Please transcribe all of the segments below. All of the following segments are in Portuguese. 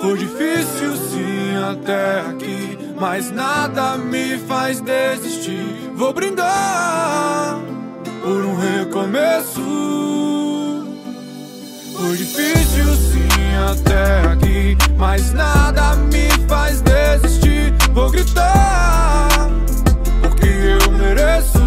Foi difícil sim até aqui, mas nada me faz desistir. Vou brindar por um recomeço. Foi difícil sim até aqui, mas nada me faz desistir. Vou gritar porque eu mereço.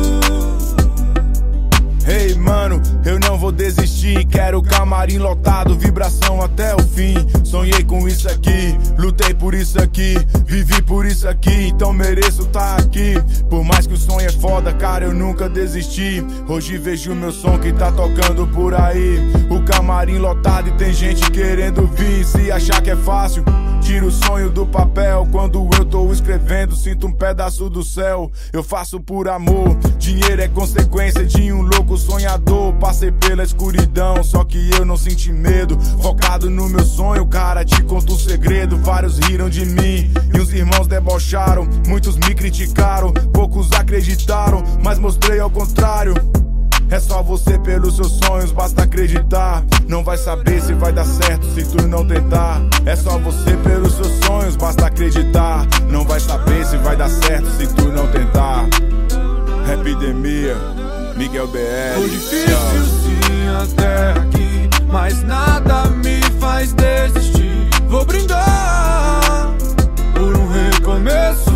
Ei, mano, eu não vou desistir. Quero camarim lotado, vibração até o fim. Sonhei com isso aqui, lutei por isso aqui, vivi por isso aqui, então mereço tá aqui. Por mais que o sonho é foda, cara, eu nunca desisti. Hoje vejo meu som que tá tocando por aí. O camarim lotado e tem gente querendo vir. Se achar que é fácil, tira o sonho do papel. Quando eu tô escrevendo, sinto um pedaço do céu. Eu faço por amor, dinheiro é consequência de um louco sonhador. Passei pela escuridão, só que eu não senti medo. Focado no meu sonho, cara, te conto um segredo. Vários riram de mim e os irmãos debocharam. Muitos me criticaram, poucos acreditaram, mas mostrei ao contrário. É só você pelos seus sonhos, basta acreditar. Não vai saber se vai dar certo se tu não tentar. É só você pelos seus sonhos, basta acreditar. Não vai saber se vai dar certo se tu não tentar. Epidemia, Miguel BR. Foi difícil sim até aqui, mas nada me faz desistir. Vou brindar por um recomeço.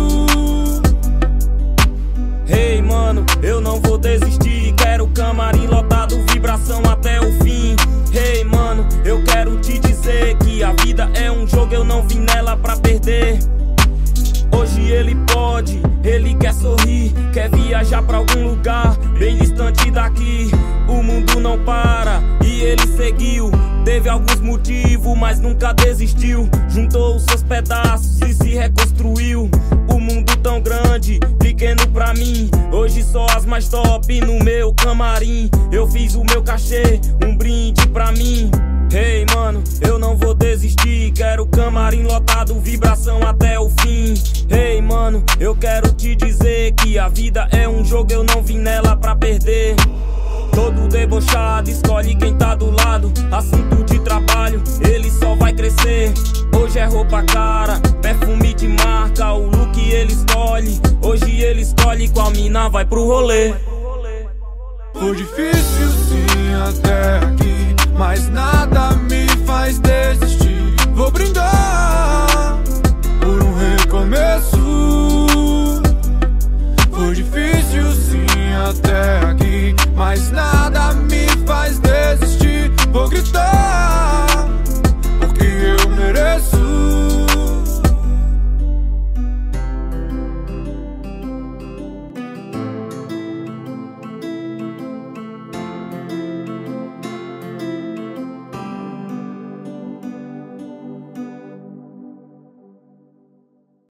Hey mano, eu não vou desistir. Quero camarim lotado, vibração até o fim. Hey mano, eu quero te dizer que a vida é um jogo, eu não vim nela pra perder. Hoje ele pode, ele quer sorrir, quer viajar pra algum lugar bem distante daqui. O mundo não para e ele seguiu. Teve alguns motivos, mas nunca desistiu. Juntou os seus pedaços e se reconstruiu. O mundo tão grande, pequeno pra mim. Hoje só as mais top no meu camarim. Eu fiz o meu cachê, um brinde pra mim. Hey mano, eu não vou desistir. Quero camarim lotado, vibração até o fim. Hey mano, eu quero te dizer que a vida é um jogo, eu não vim nela pra perder. Todo debochado escolhe quem tá do lado. Assunto de trabalho, ele só vai crescer. Hoje é roupa cara, perfume de marca. O look ele escolhe, hoje ele escolhe qual mina vai pro rolê. Foi difícil sim até aqui, mas nada me faz desistir. Vou brindar